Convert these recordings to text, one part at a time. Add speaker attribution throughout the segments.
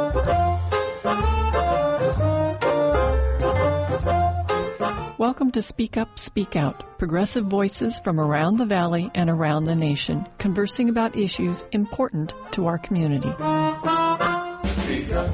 Speaker 1: Welcome to Speak Up, Speak Out, progressive voices from around the valley and around the nation, conversing about issues important to our community.
Speaker 2: Speak up.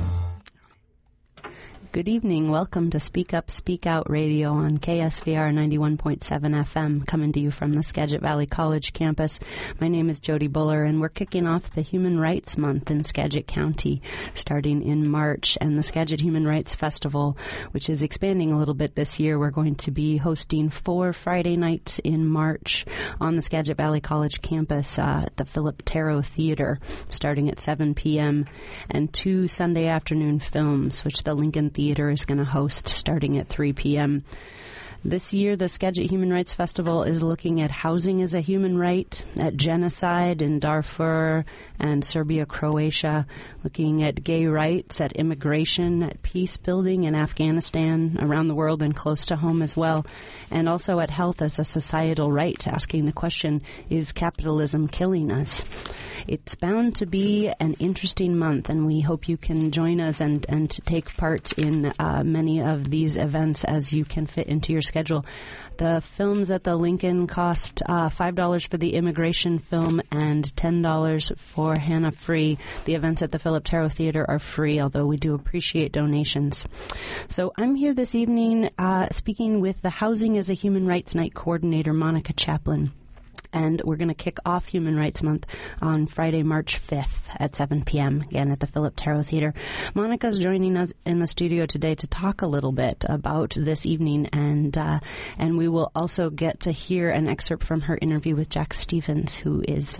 Speaker 3: Good evening. Welcome to Speak Up, Speak Out Radio on KSVR 91.7 FM, coming to you from the Skagit Valley College campus. My name is Jody Buller, and we're kicking off the Human Rights Month in Skagit County, starting in March. And the Skagit Human Rights Festival, which is expanding a little bit this year, we're going to be hosting 4 Friday nights in March on the Skagit Valley College campus at the Philip Tarot Theater, starting at 7 p.m., and 2 Sunday afternoon films, which the Lincoln Theater is going to host starting at 3 p.m. This year, the Skagit Human Rights Festival is looking at housing as a human right, at genocide in Darfur and Serbia, Croatia, looking at gay rights, at immigration, at peace building in Afghanistan, around the world and close to home as well, and also at health as a societal right, asking the question, is capitalism killing us? It's bound to be an interesting month, and we hope you can join us and to take part in many of these events as you can fit into your schedule. The films at the Lincoln cost $5 for the immigration film and $10 for Hannah Free. The events at the Philip Tarot Theater are free, although we do appreciate donations. So I'm here this evening speaking with the Housing as a Human Rights Night coordinator, Monica Chaplin. And we're going to kick off Human Rights Month on Friday, March 5th at 7 p.m., again at the Philip Tarot Theater. Monica's joining us in the studio today to talk a little bit about this evening, and we will also get to hear an excerpt from her interview with Jack Stevens, who is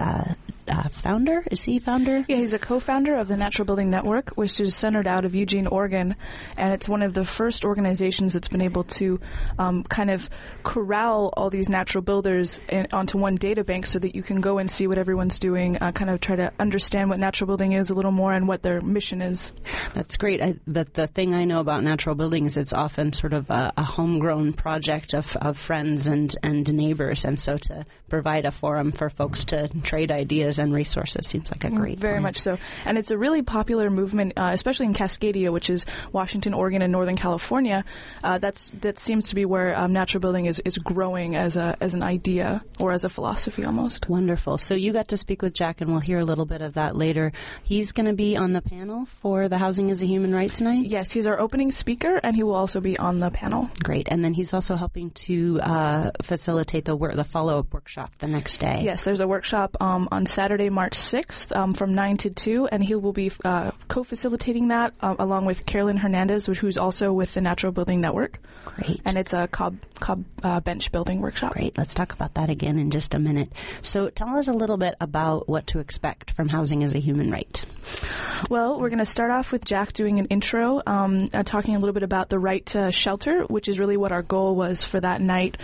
Speaker 3: founder. Is he founder?
Speaker 4: Yeah, he's a co-founder of the Natural Building Network, which is centered out of Eugene, Oregon, and it's one of the first organizations that's been able to kind of corral all these natural builders onto one data bank so that you can go and see what everyone's doing, kind of try to understand what natural building is a little more and what their mission is.
Speaker 3: That's great. The thing I know about natural building is it's often sort of a homegrown project of friends and neighbors, and so to provide a forum for folks to trade ideas and resources seems like a great
Speaker 4: Very
Speaker 3: plan.
Speaker 4: much so. And it's a really popular movement, especially in Cascadia, which is Washington, Oregon, and Northern California. That seems to be where natural building is growing as an idea or as a philosophy almost.
Speaker 3: Wonderful. So you got to speak with Jack, and we'll hear a little bit of that later. He's going to be on the panel for the Housing as a Human Rights Night?
Speaker 4: Yes, he's our opening speaker, and he will also be on the panel.
Speaker 3: Great. And then he's also helping to facilitate the follow-up workshop the next day.
Speaker 4: Yes, there's a workshop on Saturday, March 6th from 9 to 2, and he will be co-facilitating that along with Carolyn Hernandez, who's also with the Natural Building Network.
Speaker 3: Great.
Speaker 4: And it's a cob bench building workshop.
Speaker 3: Great. Let's talk about that again in just a minute. So tell us a little bit about what to expect from Housing as a Human Right.
Speaker 4: Well, we're going to start off with Jack doing an intro, talking a little bit about the right to shelter, which is really what our goal was for that night.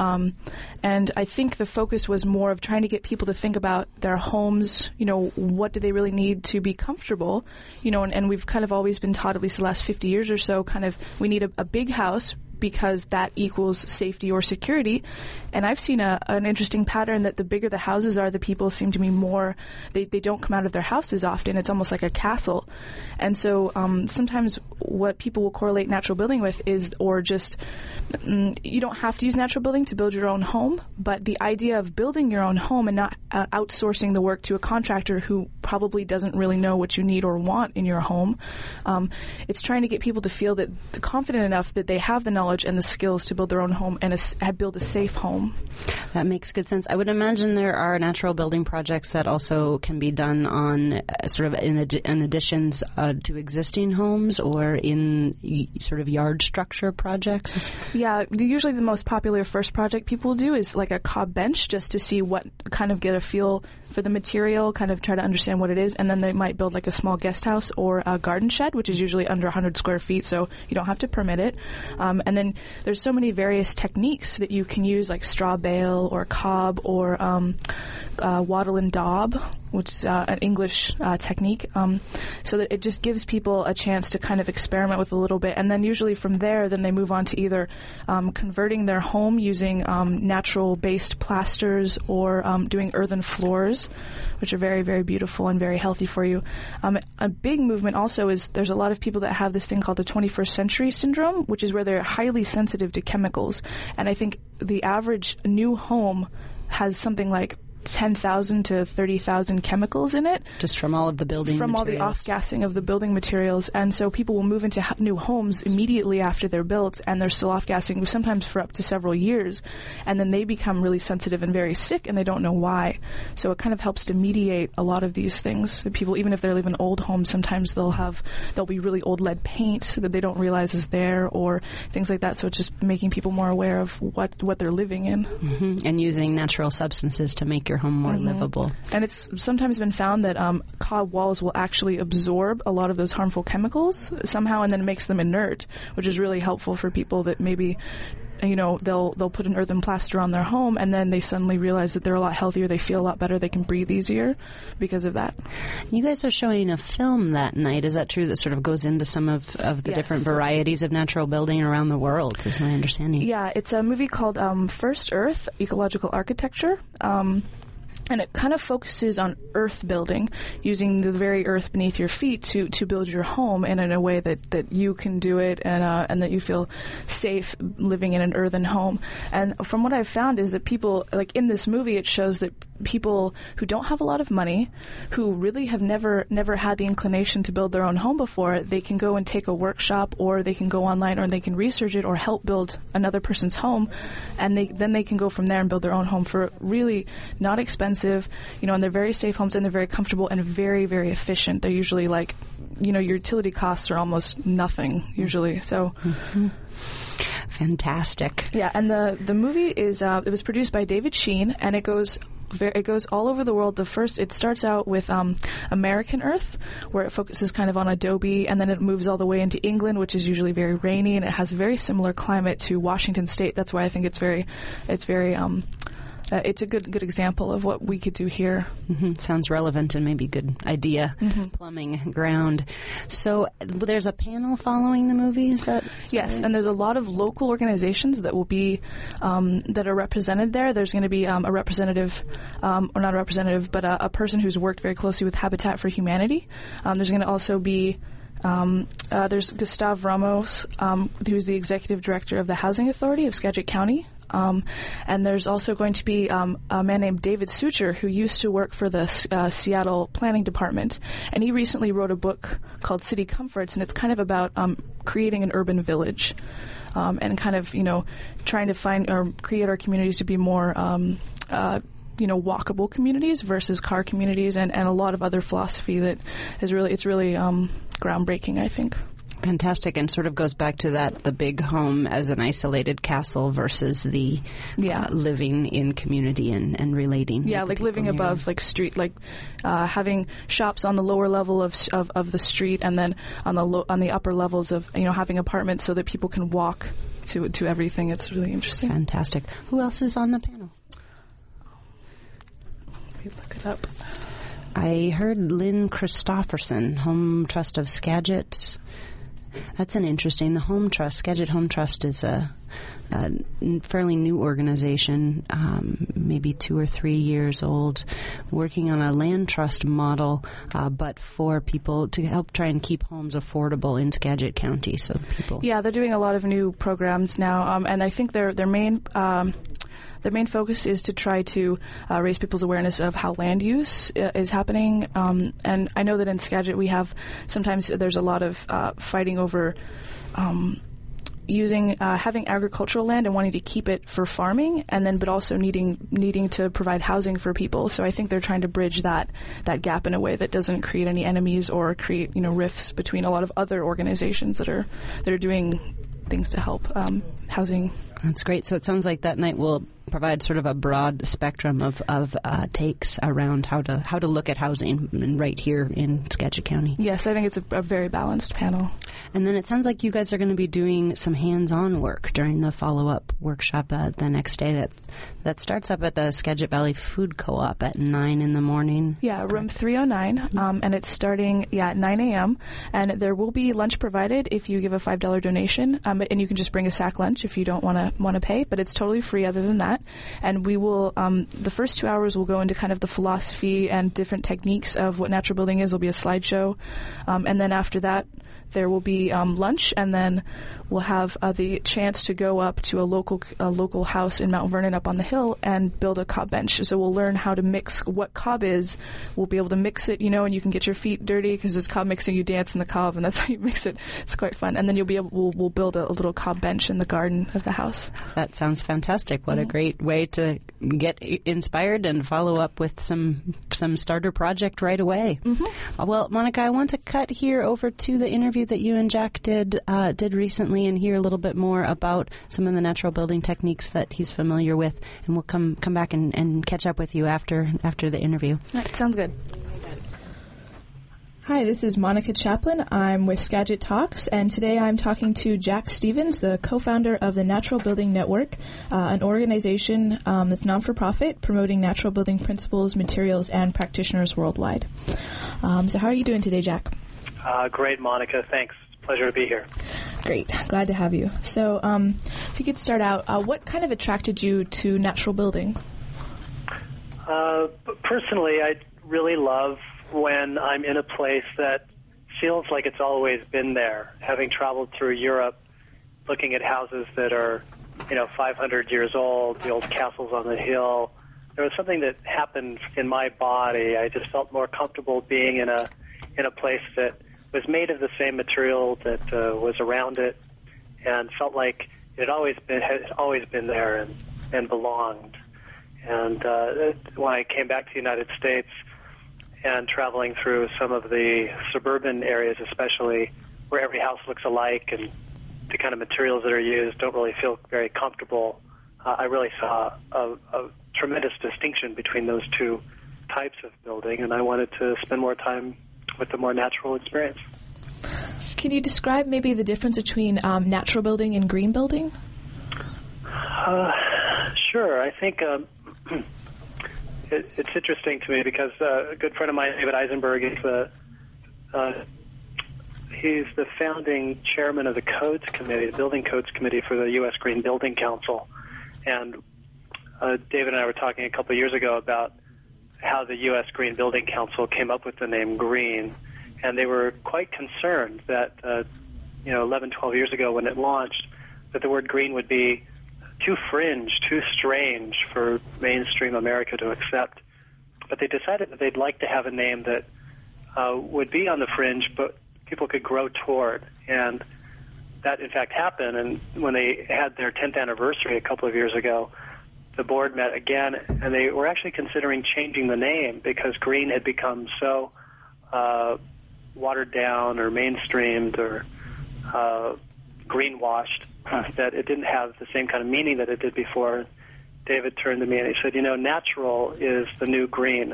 Speaker 4: And I think the focus was more of trying to get people to think about their homes, what do they really need to be comfortable, and we've kind of always been taught, at least the last 50 years or so, kind of we need a big house because that equals safety or security. And I've seen an interesting pattern that the bigger the houses are, the people seem to be more, they don't come out of their houses often. It's almost like a castle. And so sometimes what people will correlate natural building with is, or just, you don't have to use natural building to build your own home, but the idea of building your own home and not outsourcing the work to a contractor who probably doesn't really know what you need or want in your home, it's trying to get people to feel that confident enough that they have the knowledge and the skills to build their own home and build a safe home.
Speaker 3: That makes good sense. I would imagine there are natural building projects that also can be done on sort of in additions to existing homes or in sort of yard structure projects.
Speaker 4: Yeah, usually the most popular first project people do is like a cob bench, just to see what kind of get a feel for the material, kind of try to understand what it is, and then they might build like a small guest house or a garden shed, which is usually under 100 square feet, so you don't have to permit it. And then there's so many various techniques that you can use, like straw bale or cob or wattle and daub. which is an English technique, so that it just gives people a chance to kind of experiment with a little bit. And then usually from there, then they move on to either converting their home using natural-based plasters or doing earthen floors, which are very, very beautiful and very healthy for you. A big movement also is there's a lot of people that have this thing called the 21st century syndrome, which is where they're highly sensitive to chemicals. And I think the average new home has something like 10,000 to 30,000 chemicals in it.
Speaker 3: Just from all of the building
Speaker 4: materials. From all the off-gassing of the building materials. And so people will move into new homes immediately after they're built, and they're still off-gassing, sometimes for up to several years. And then they become really sensitive and very sick, and they don't know why. So it kind of helps to mediate a lot of these things. People, even if they live in old homes, sometimes there'll be really old lead paint that they don't realize is there, or things like that. So it's just making people more aware of what they're living in.
Speaker 3: Mm-hmm. And using natural substances to make your home more livable.
Speaker 4: And it's sometimes been found that cob walls will actually absorb a lot of those harmful chemicals somehow, and then it makes them inert, which is really helpful for people that maybe, they'll put an earthen plaster on their home, and then they suddenly realize that they're a lot healthier, they feel a lot better, they can breathe easier because of that.
Speaker 3: You guys are showing a film that night. Is that true? That sort of goes into some of the different varieties of natural building around the world, is my understanding.
Speaker 4: Yeah, it's a movie called First Earth, Ecological Architecture. And it kind of focuses on earth building, using the very earth beneath your feet to build your home, and in a way that you can do it and that you feel safe living in an earthen home. And from what I've found is that people, like in this movie, it shows that people who don't have a lot of money, who really have never had the inclination to build their own home before, they can go and take a workshop, or they can go online, or they can research it, or help build another person's home, and then they can go from there and build their own home for really not expensive, and they're very safe homes, and they're very comfortable and very, very efficient. They're usually like, your utility costs are almost nothing usually. So.
Speaker 3: Mm-hmm. Fantastic.
Speaker 4: Yeah, and the movie is it was produced by David Sheen, and it goes all over the world. It starts out with American Earth, where it focuses kind of on Adobe, and then it moves all the way into England, which is usually very rainy, and it has a very similar climate to Washington State. That's why I think it's a good example of what we could do here.
Speaker 3: Mm-hmm. Sounds relevant and maybe a good idea. Mm-hmm. Plumbing ground. So there's a panel following the movie, is that
Speaker 4: yes,
Speaker 3: right?
Speaker 4: And there's a lot of local organizations that will be that are represented there. There's going to be a representative, or not a representative, but a person who's worked very closely with Habitat for Humanity. There's going to also be there's Gustav Ramos, who's the executive director of the Housing Authority of Skagit County. And there's also going to be a man named David Sucher, who used to work for the Seattle Planning Department. And he recently wrote a book called City Comforts, and it's kind of about creating an urban village and kind of, trying to find or create our communities to be more walkable communities versus car communities, and a lot of other philosophy that is really groundbreaking, I think.
Speaker 3: Fantastic, and sort of goes back to the big home as an isolated castle versus the living in community and relating.
Speaker 4: Yeah, like living above street, having shops on the lower level of the street, and then on the upper levels of having apartments so that people can walk to everything. It's really interesting.
Speaker 3: Fantastic. Who else is on the panel?
Speaker 4: Let me look it up.
Speaker 3: I heard Lynn Christofferson, Home Trust of Skagit. That's the Home Trust. Skagit Home Trust is a fairly new organization, maybe 2 or 3 years old, working on a land trust model, but for people to help try and keep homes affordable in Skagit County. So people. Yeah,
Speaker 4: they're doing a lot of new programs now, and I think their main focus is to try to raise people's awareness of how land use is happening. And I know that in Skagit sometimes there's a lot of fighting over having agricultural land and wanting to keep it for farming, but also needing to provide housing for people. So I think they're trying to bridge that gap in a way that doesn't create any enemies or create rifts between a lot of other organizations that are doing things to help housing.
Speaker 3: That's great. So it sounds like that night will provide sort of a broad spectrum of takes around how to look at housing right here in Skagit County.
Speaker 4: Yes, I think it's a very balanced panel.
Speaker 3: And then it sounds like you guys are going to be doing some hands-on work during the follow-up workshop the next day. That starts up at the Skagit Valley Food Co-op at 9 in the morning.
Speaker 4: Yeah, room 309, and it's starting at 9 a.m., and there will be lunch provided if you give a $5 donation, and you can just bring a sack lunch if you don't want to pay, but it's totally free other than that. And we will, the first 2 hours will go into kind of the philosophy and different techniques of what natural building is. There'll be a slideshow, and then after that, there will be lunch, and then we'll have the chance to go up to a local house in Mount Vernon up on the hill and build a cob bench. So we'll learn how to mix what cob is. We'll be able to mix it, and you can get your feet dirty because there's cob mixing. You dance in the cob, and that's how you mix it. It's quite fun. And then we'll build a little cob bench in the garden of the house.
Speaker 3: That sounds fantastic. What a great way to get inspired and follow up with some starter project right away. Mm-hmm. Well, Monica, I want to cut here over to the interview that you and Jack did recently and hear a little bit more about some of the natural building techniques that he's familiar with, and we'll come back and catch up with you after the interview.
Speaker 4: That sounds good.
Speaker 5: Hi, this is Monica Chaplin. I'm with Skagit Talks, and today I'm talking to Jack Stevens, the co-founder of the Natural Building Network, an organization that's non-for-profit promoting natural building principles, materials, and practitioners worldwide. So how are you doing today, Jack?
Speaker 6: Great, Monica. Thanks. Pleasure to be here.
Speaker 5: Great. Glad to have you. So if you could start out, what kind of attracted you to natural building?
Speaker 6: Personally, I really love when I'm in a place that feels like it's always been there. Having traveled through Europe, looking at houses that are, 500 years old, the old castles on the hill, there was something that happened in my body. I just felt more comfortable being in a place that was made of the same material that was around it, and felt like it had always been there and belonged. And when I came back to the United States and traveling through some of the suburban areas, especially where every house looks alike and the kind of materials that are used don't really feel very comfortable, I really saw a tremendous distinction between those two types of building, and I wanted to spend more time with the more natural experience.
Speaker 5: Can you describe maybe the difference between natural building and green building?
Speaker 6: Sure. I think it's interesting to me because a good friend of mine, David Eisenberg, he's the founding chairman of the Codes Committee, the Building Codes Committee for the U.S. Green Building Council. And David and I were talking a couple of years ago about how the U.S. Green Building Council came up with the name green, and they were quite concerned that, 11, 12 years ago when it launched, that the word green would be too fringe, too strange for mainstream America to accept. But they decided that they'd like to have a name that would be on the fringe, but people could grow toward. And that, in fact, happened. And when they had their 10th anniversary a couple of years ago, the board met again, and they were actually considering changing the name because green had become so watered down or mainstreamed or greenwashed that it didn't have the same kind of meaning that it did before. David turned to me and he said, natural is the new green.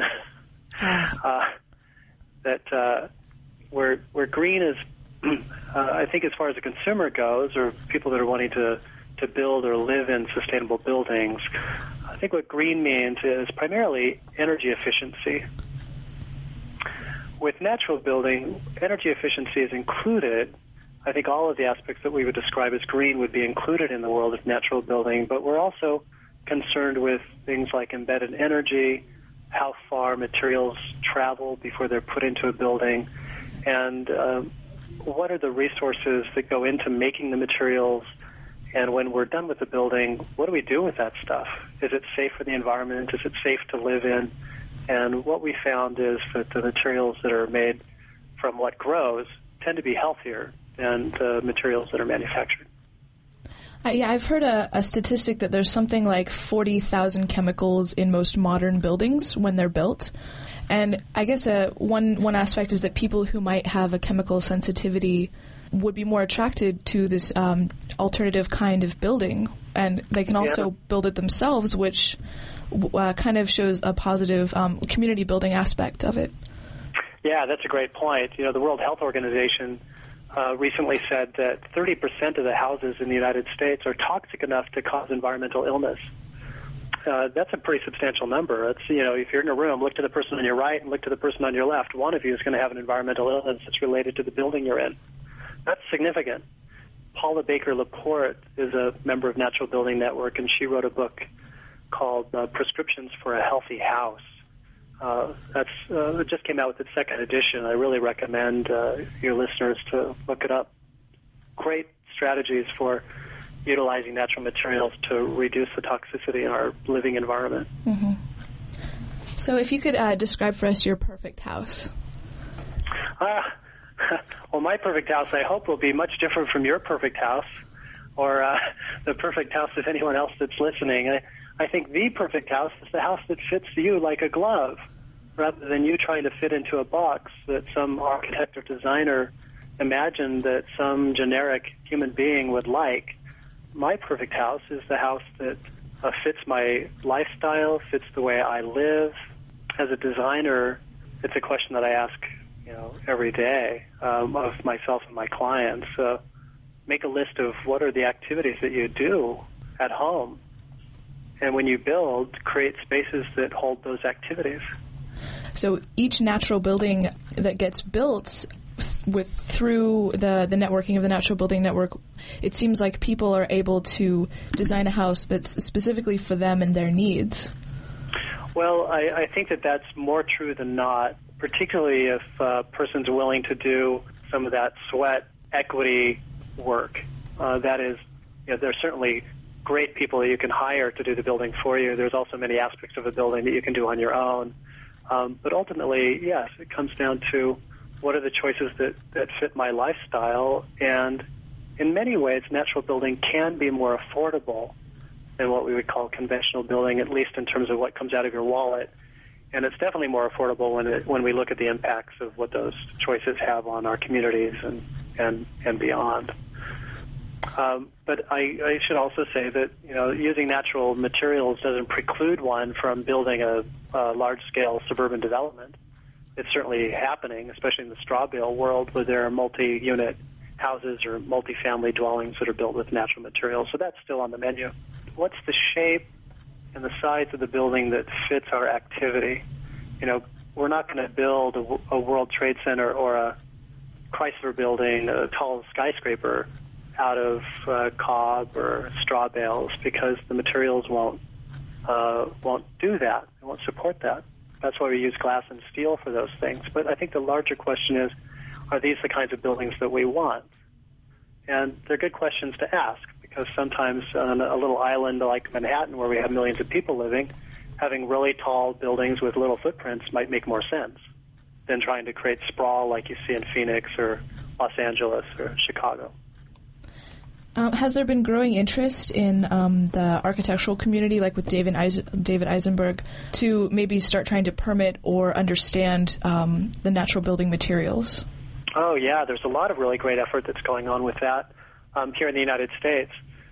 Speaker 6: Where green is, I think as far as the consumer goes, or people that are wanting to build or live in sustainable buildings, I think what green means is primarily energy efficiency. With natural building, energy efficiency is included. I think all of the aspects that we would describe as green would be included in the world of natural building, but we're also concerned with things like embedded energy, how far materials travel before they're put into a building, and what are the resources that go into making the materials. And when we're done with the building, what do we do with that stuff? Is it safe for the environment? Is it safe to live in? And what we found is that the materials that are made from what grows tend to be healthier than the materials that are manufactured.
Speaker 5: I've heard a statistic that there's something like 40,000 chemicals in most modern buildings when they're built. And I guess one aspect is that people who might have a chemical sensitivity would be more attracted to this alternative kind of building, and they can also build it themselves, which kind of shows a positive community building aspect of it.
Speaker 6: Yeah, that's a great point. The World Health Organization recently said that 30% of the houses in the United States are toxic enough to cause environmental illness. That's a pretty substantial number. It's, if you're in a room, look to the person on your right and look to the person on your left. One of you is going to have an environmental illness that's related to the building you're in. That's significant. Paula Baker Laporte is a member of Natural Building Network, and she wrote a book called Prescriptions for a Healthy House. It just came out with its second edition. I really recommend your listeners to look it up. Great strategies for utilizing natural materials to reduce the toxicity in our living environment.
Speaker 5: Mm-hmm. So if you could describe for us your perfect house.
Speaker 6: Well, my perfect house, I hope, will be much different from your perfect house or the perfect house of anyone else that's listening. I think the perfect house is the house that fits you like a glove, rather than you trying to fit into a box that some architect or designer imagined that some generic human being would like. My perfect house is the house that fits my lifestyle, fits the way I live. As a designer, it's a question that I ask, every day of myself and my clients. Make a list of what are the activities that you do at home. And when you build, create spaces that hold those activities.
Speaker 5: So each natural building that gets built through the networking of the Natural Building Network, it seems like people are able to design a house that's specifically for them and their needs.
Speaker 6: Well, I think that that's more true than not, particularly if a person's willing to do some of that sweat equity work. That is, there's certainly great people that you can hire to do the building for you. There's also many aspects of a building that you can do on your own. But ultimately, yes, it comes down to what are the choices that fit my lifestyle. And in many ways, natural building can be more affordable than what we would call conventional building, at least in terms of what comes out of your wallet. And it's definitely more affordable when we look at the impacts of what those choices have on our communities and beyond. But I should also say that using natural materials doesn't preclude one from building a large-scale suburban development. It's certainly happening, especially in the straw bale world, where there are multi-unit houses or multi-family dwellings that are built with natural materials. So that's still on the menu. What's the shape and the size of the building that fits our activity? We're not going to build a World Trade Center or a Chrysler building, a tall skyscraper, out of cob or straw bales, because the materials won't do that. They won't support that. That's why we use glass and steel for those things. But I think the larger question is, are these the kinds of buildings that we want? And they're good questions to ask, because sometimes on a little island like Manhattan, where we have millions of people living, having really tall buildings with little footprints might make more sense than trying to create sprawl like you see in Phoenix or Los Angeles or Chicago.
Speaker 5: Has there been growing interest in the architectural community, like with David Eisenberg, to maybe start trying to permit or understand the natural building materials?
Speaker 6: Oh, yeah. There's a lot of really great effort that's going on with that here in the United States.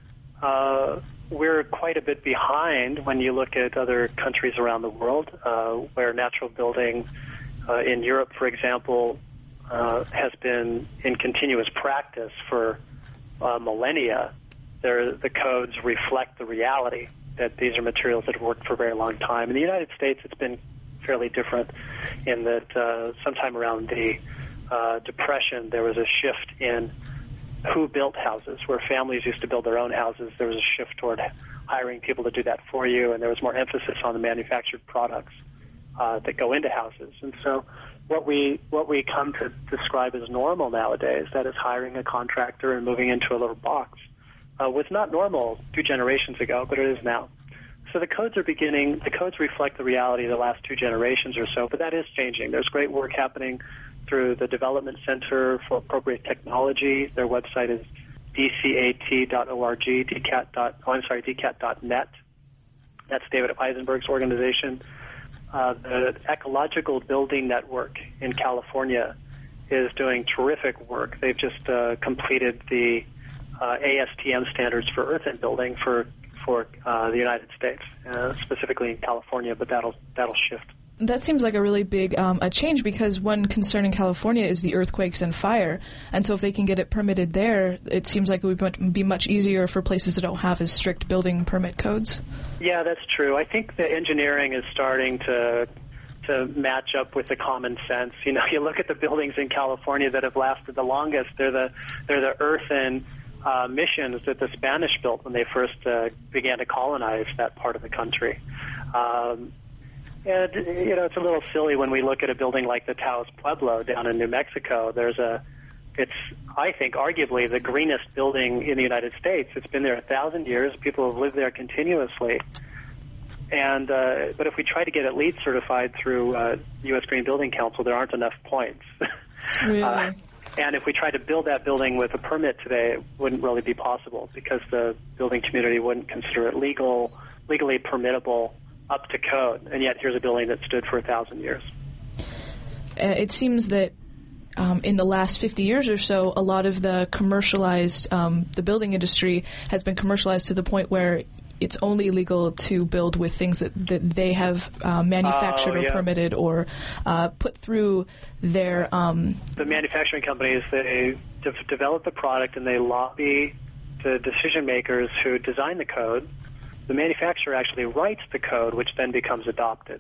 Speaker 6: We're quite a bit behind when you look at other countries around the world, where natural building in Europe, for example, has been in continuous practice for millennia. The codes reflect the reality that these are materials that have worked for a very long time. In the United States, it's been fairly different in that sometime around the Depression, there was a shift in who built houses. Where families used to build their own houses, there was a shift toward hiring people to do that for you, and there was more emphasis on the manufactured products that go into houses. And so what we come to describe as normal nowadays, that is hiring a contractor and moving into a little box, was not normal 2 generations ago, but it is now. So the codes reflect the reality of the last 2 generations or so, but that is changing. There's great work happening through the Development Center for Appropriate Technology. Their website is dcat.org, dcat.net. That's David Eisenberg's organization. The Ecological Building Network in California is doing terrific work. They've just completed the ASTM standards for earthen building for the United States, specifically in California, but that'll shift
Speaker 5: That seems like a really big a change, because one concern in California is the earthquakes and fire. And so if they can get it permitted there, it seems like it would be much easier for places that don't have as strict building permit codes.
Speaker 6: Yeah, that's true. I think the engineering is starting to match up with the common sense. You know, you look at the buildings in California that have lasted the longest. They're the earthen missions that the Spanish built when they first began to colonize that part of the country. And, you know, it's a little silly when we look at a building like the Taos Pueblo down in New Mexico. It's, I think, arguably the greenest building in the United States. It's been there 1,000 years. People have lived there continuously. And but if we try to get it LEED certified through U.S. Green Building Council, there aren't enough points.
Speaker 5: Really?
Speaker 6: And if we tried to build that building with a permit today, it wouldn't really be possible, because the building community wouldn't consider it legally permittable up to code. And yet here's a building that stood for 1,000 years.
Speaker 5: It seems that in the last 50 years or so, a lot of the commercialized, the building industry has been commercialized to the point where it's only legal to build with things that they have manufactured or permitted or put through their...
Speaker 6: The manufacturing companies, they develop the product and they lobby the decision makers who design the code. The manufacturer actually writes the code, which then becomes adopted.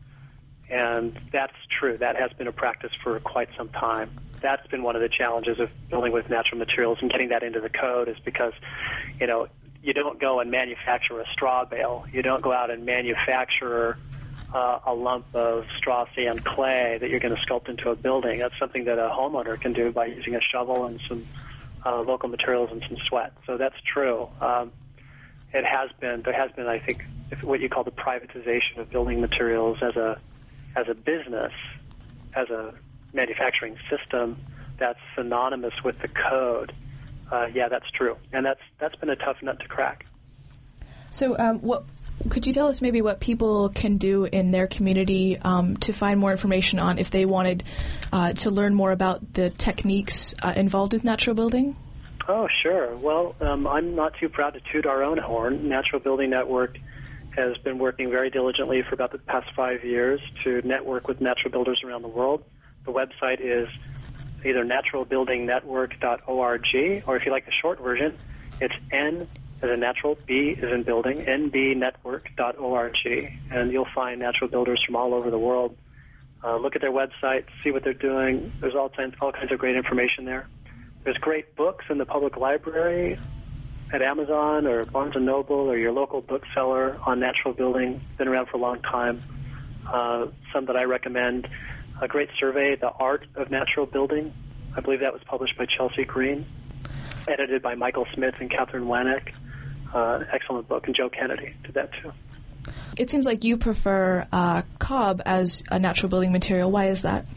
Speaker 6: And that's true. That has been a practice for quite some time. That's been one of the challenges of building with natural materials and getting that into the code, is because, you know, you don't go and manufacture a straw bale. You don't go out and manufacture a lump of straw, sand, clay that you're going to sculpt into a building. That's something that a homeowner can do by using a shovel and some local materials and some sweat. So that's true. There has been, I think, what you call the privatization of building materials as a business, as a manufacturing system that's synonymous with the code. Yeah, that's true, and that's been a tough nut to crack.
Speaker 5: So, what could you tell us maybe what people can do in their community to find more information on if they wanted to learn more about the techniques involved with natural building?
Speaker 6: Oh, sure. Well, I'm not too proud to toot our own horn. Natural Building Network has been working very diligently for about the past 5 years to network with natural builders around the world. The website is either naturalbuildingnetwork.org, or if you like the short version, it's N as in natural, B as in building, nbnetwork.org, and you'll find natural builders from all over the world. Look at their website, see what they're doing. There's all kinds of great information there. There's great books in the public library at Amazon or Barnes & Noble or your local bookseller on natural building. Been around for a long time. Some that I recommend. A great survey, The Art of Natural Building. I believe that was published by Chelsea Green. Edited by Michael Smith and Catherine Wanek. Excellent book. And Joe Kennedy did that too.
Speaker 5: It seems like you prefer cob as a natural building material. Why is that?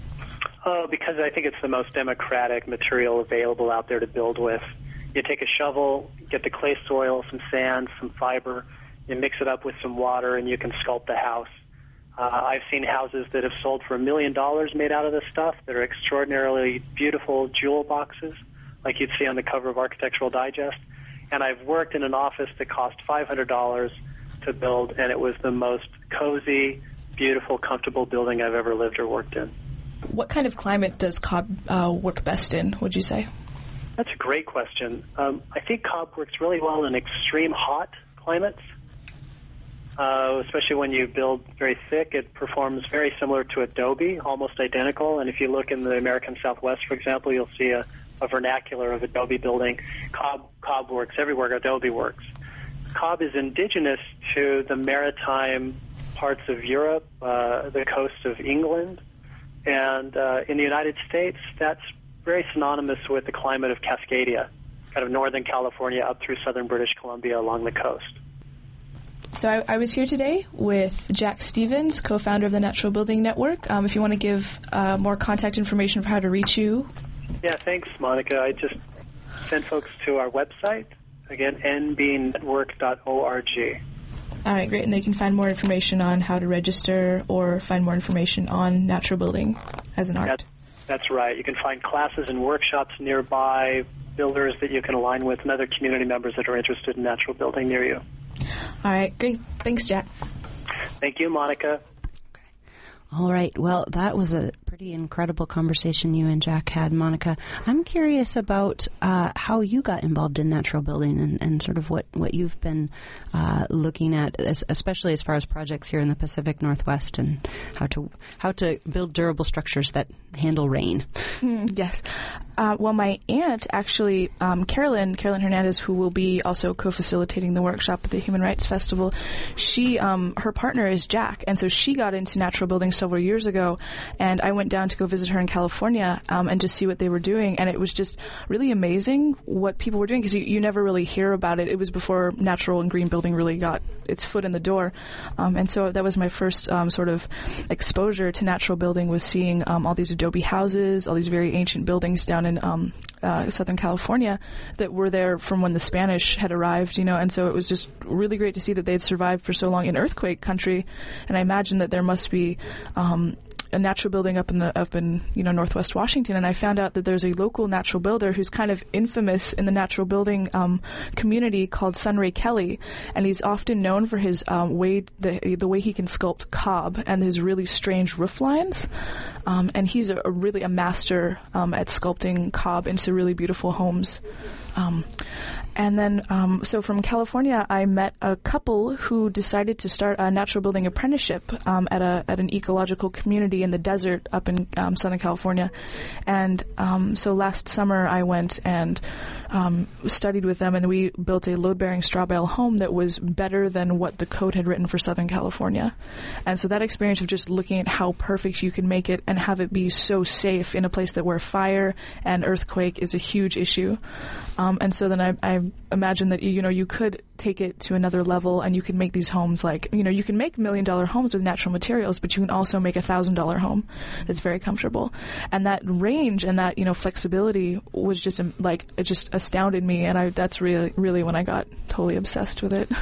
Speaker 6: Because I think it's the most democratic material available out there to build with. You take a shovel, get the clay soil, some sand, some fiber, you mix it up with some water, and you can sculpt the house. I've seen houses that have sold for $1 million made out of this stuff that are extraordinarily beautiful jewel boxes, like you'd see on the cover of Architectural Digest. And I've worked in an office that cost $500 to build, and it was the most cozy, beautiful, comfortable building I've ever lived or worked in.
Speaker 5: What kind of climate does cob work best in, would you say?
Speaker 6: That's a great question. I think cob works really well in extreme hot climates, especially when you build very thick. It performs very similar to adobe, almost identical. And if you look in the American Southwest, for example, you'll see a vernacular of adobe building. Cob works everywhere adobe works. Cob is indigenous to the maritime parts of Europe, the coast of England. And in the United States, that's very synonymous with the climate of Cascadia, kind of northern California up through southern British Columbia along the coast.
Speaker 5: So I was here today with Jack Stevens, co-founder of the Natural Building Network. If you want to give more contact information for how to reach you.
Speaker 6: Yeah, thanks, Monica. I just sent folks to our website, again, nbnetwork.org.
Speaker 5: All right, great. And they can find more information on how to register or find more information on natural building as an art.
Speaker 6: That's right. You can find classes and workshops nearby, builders that you can align with, and other community members that are interested in natural building near you.
Speaker 5: All right, great. Thanks, Jack.
Speaker 6: Thank you, Monica.
Speaker 3: All right. Well, that was a pretty incredible conversation you and Jack had, Monica. I'm curious about how you got involved in natural building and sort of what you've been looking at, especially as far as projects here in the Pacific Northwest, and how to build durable structures that handle rain.
Speaker 4: Yes. Well, my aunt, actually, Carolyn Hernandez, who will be also co-facilitating the workshop at the Human Rights Festival, she, her partner is Jack, and so she got into natural building several years ago, and I went down to go visit her in California and just see what they were doing, and it was just really amazing what people were doing, because you never really hear about it. It was before natural and green building really got its foot in the door, and so that was my first sort of exposure to natural building, was seeing all these adobe houses, all these very ancient buildings down in Southern California that were there from when the Spanish had arrived, and so it was just really great to see that they had survived for so long in earthquake country, and I imagine that there must be a natural building up in Northwest Washington, and I found out that there's a local natural builder who's kind of infamous in the natural building community called Sunray Kelly, and he's often known for his the way he can sculpt cob and his really strange roof lines, and he's really a master at sculpting cob into really beautiful homes. And then, so from California, I met a couple who decided to start a natural building apprenticeship at an ecological community in the desert up in Southern California. And so last summer, I went and studied with them, and we built a load-bearing straw bale home that was better than what the code had written for Southern California. And so that experience of just looking at how perfect you can make it and have it be so safe in a place where fire and earthquake is a huge issue. And so then I imagine that, you could take it to another level, and you can make these homes you can make $1 million homes with natural materials, but you can also make $1,000 home that's very comfortable. And that range and that, flexibility was just it just astounded me. And that's really, really when I got totally obsessed with it.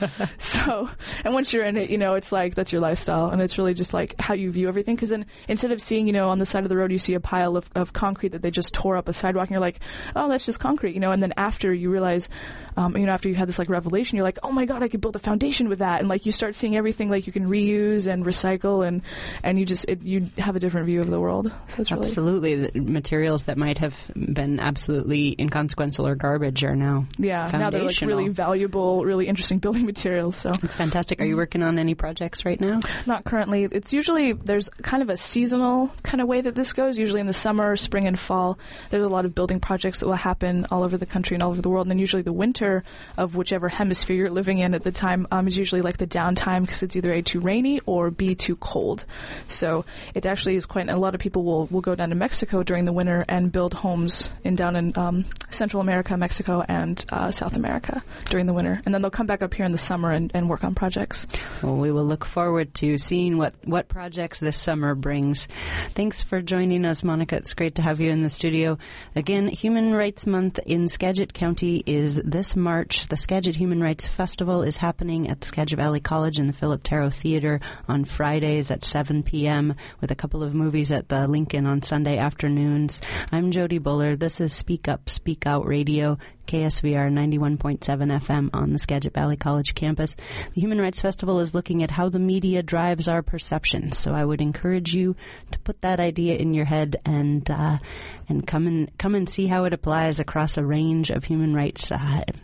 Speaker 4: So, and once you're in it, it's like, that's your lifestyle, and it's really just like how you view everything. Because then instead of seeing, on the side of the road, you see a pile of concrete that they just tore up a sidewalk, and you're like, oh, that's just concrete, and then after you realize, after you had this revelation, you're like, oh my God, I could build a foundation with that. And you start seeing everything you can reuse and recycle, and you have a different view of the world. So it's really...
Speaker 3: Absolutely. The materials that might have been absolutely inconsequential or garbage are now
Speaker 4: now they're really valuable, really interesting building materials. So
Speaker 3: it's fantastic. Are you working on any projects right now?
Speaker 4: Not currently. It's usually, there's kind of a seasonal kind of way that this goes. Usually in the summer, spring, and fall, there's a lot of building projects that will happen all over the country and all over the world. And then usually the winter of whichever hemisphere you're living in at the time is usually the downtime, because it's either A, too rainy, or B, too cold. So it actually is quite, a lot of people will go down to Mexico during the winter and build homes down in Central America, Mexico, and South America during the winter. And then they'll come back up here in the summer and work on projects.
Speaker 3: Well, we will look forward to seeing what projects this summer brings. Thanks for joining us, Monica. It's great to have you in the studio. Again, Human Rights Month in Skagit County is this March. The Skagit Human Rights Festival is happening at the Skagit Valley College in the Philip Tarot Theater on Fridays at 7 p.m. with a couple of movies at the Lincoln on Sunday afternoons. I'm Jody Buller. This is Speak Up, Speak Out Radio, KSVR 91.7 FM on the Skagit Valley College campus. The Human Rights Festival is looking at how the media drives our perceptions. So I would encourage you to put that idea in your head and come and see how it applies across a range of human rights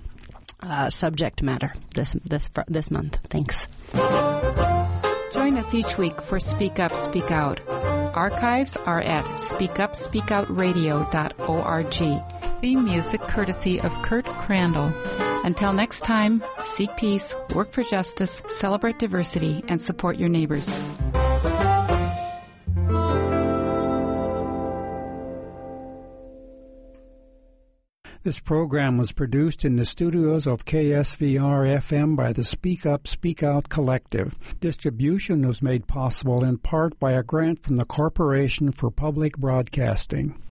Speaker 3: subject matter this month. Thanks.
Speaker 7: Join us each week for Speak Up, Speak Out. Archives are at speakupspeakoutradio.org. Theme music courtesy of Kurt Crandall. Until next time, seek peace, work for justice, celebrate diversity, and support your neighbors.
Speaker 8: This program was produced in the studios of KSVR-FM by the Speak Up, Speak Out Collective. Distribution was made possible in part by a grant from the Corporation for Public Broadcasting.